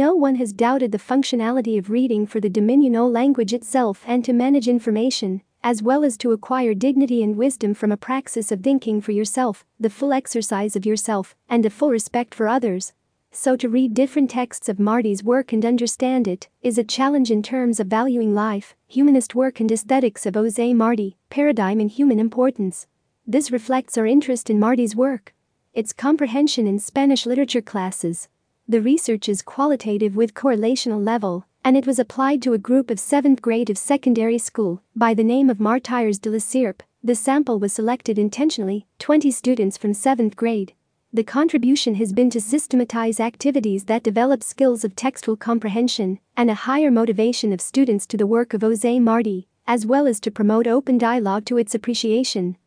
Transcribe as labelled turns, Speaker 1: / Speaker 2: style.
Speaker 1: no one has doubted the functionality of reading for the Diminuno language itself and to manage information, as well as to acquire dignity and wisdom from a praxis of thinking for yourself, the full exercise of yourself, and a full respect for others. So to read different texts of Marty's work and understand it is a challenge in terms of valuing life, humanist work and aesthetics of José Martí, Paradigm in Human Importance. This reflects our interest in Marty's work. Its comprehension in Spanish literature classes. The research is qualitative with correlational level, and it was applied to a group of 7th grade of secondary school by the name of Martyrs de la Sierpe. The sample was selected intentionally, 20 students from 7th grade. The contribution has been to systematize activities that develop skills of textual comprehension and a higher motivation of students to the work of José Martí, as well as to promote open dialogue to its appreciation.